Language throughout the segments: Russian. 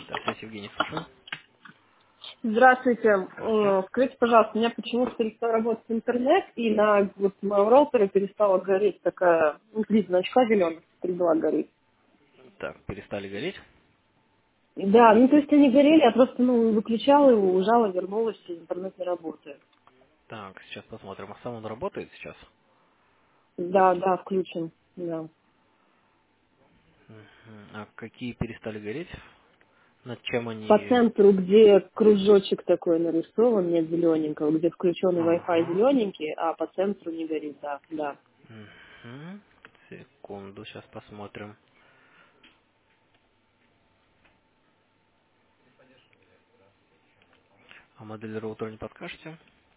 Да, связь Евгений, слушаю. Здравствуйте. Здравствуйте. Скажите, пожалуйста, у меня почему-то перестал работать интернет, и на вот моем роутере перестала гореть такая, три значка зеленых, перестала гореть. Так, перестали гореть. Да, то есть они горели, я просто, выключала его, ужала, вернулась, и интернет не работает. Так, сейчас посмотрим. А сам он работает сейчас? Да, да, включен, да. Мгм. А какие перестали гореть? Над чем По они... центру, где кружочек такой нарисован, нет зелененького, где включенный Wi-Fi Ага. зелененький, а по центру не горит, да, да. Мгм. Секунду, сейчас посмотрим. А модель роутера не подскажете?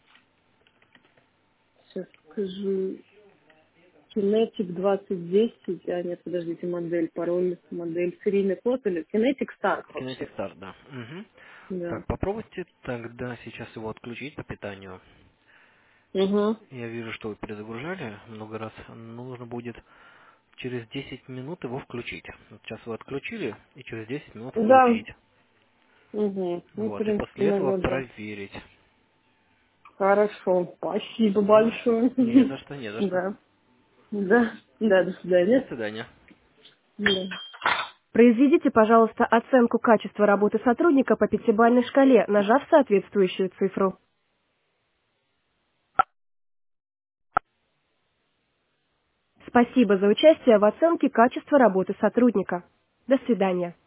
Сейчас скажу. Kinetic 2010, а нет, подождите, модель, пароль, модель, серийный код или Kinetic Start Kinetic вообще. Start, да. Мгм. Да. Так, попробуйте тогда сейчас его отключить по питанию. Угу. Я вижу, что вы перезагружали много раз. Нужно будет через 10 минут его включить. Вот сейчас вы отключили и через 10 минут Да. включить. Угу. В Вот, и принципе, после этого наверное. проверить. Хорошо. Спасибо Да. большое. Не за что, не за что. Да. Да. Да, до До свидания. свидания. Да. Произведите, пожалуйста, оценку качества работы сотрудника по пятибалльной шкале, нажав соответствующую цифру. Спасибо за участие в оценке качества работы сотрудника. До свидания.